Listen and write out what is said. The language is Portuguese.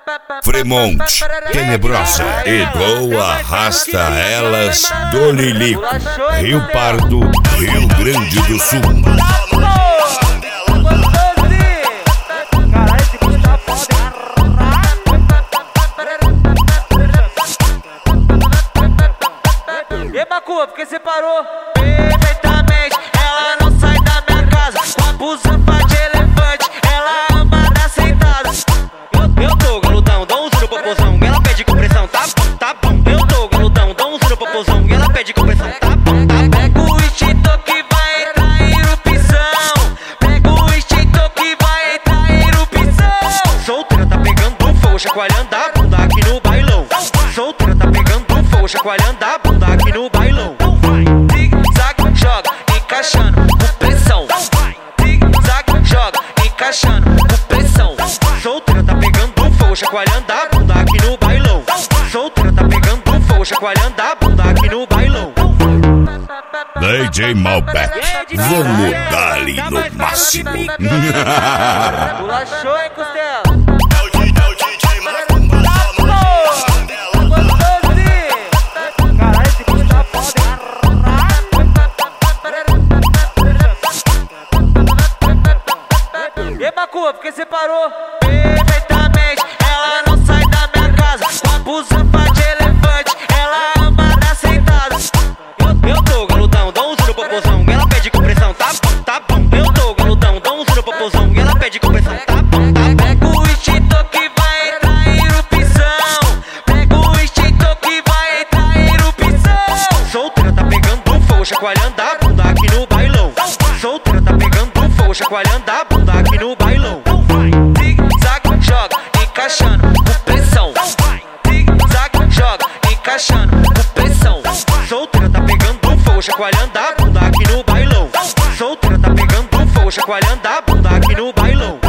Fremont, Tenebrosa e Go Arrasta Elas do Lilico, Rio Pardo, Rio Grande do Sul. E Macu, por que você parou? Perfeitamente, ela não sai da minha casa. Com a busanfa de elefante, ela ama dar sentada. Eu tô galudão, dou um no popozão, ela pede compressão, tá bom, tá bom. Eu tô galudão, dou um no popozão, ela pede compressão, tá bom, tá bom. Pega o extintor que vai entrar em erupção. Pega o extintor que vai entrar em erupção. Solteira tá pegando fogo, chacoalhando a bunda aqui no bailão. Solteira tá pegando fogo, chacoalhando a bunda aqui no bailão. Zig-zag, joga, encaixando com pressão. Zig-zag, joga, encaixando com pressão. Solteira tá pegando fogo, chacoalhando a bunda aqui no bailão. Solteira tá pegando fogo, chacoalhando a bunda aqui no bailão. DJ Malbec, vamos dar-lhe no máximo. Pula show, hein, Costela? E Macu, por que você parou? Perfeitamente, ela não sai da minha casa. Com a busanfa de elefante, ela ama dar sentada. Eu tô galudão, dou um no popozão, ela pede compressão, tá bom, tá bom. Eu tô galudão, dou um no popozão, ela pede compressão, tá bom, tá bom. Pega o extintor que vai entrar em erupção. Pega o extintor que vai entrar em erupção. Solteira tá pegando fogo, chacoalhando a bunda aqui no bailão. Solteira tá pegando fogo, chacoalhando a bunda aqui no bailão. Zig-zag, joga, encaixando com pressão. Zig-zag, joga, encaixando com pressão. Solteira tá pegando fogo, chacoalhando a bunda aqui no bailão. Solteira tá pegando fogo, chacoalhando a bunda aqui no bailão.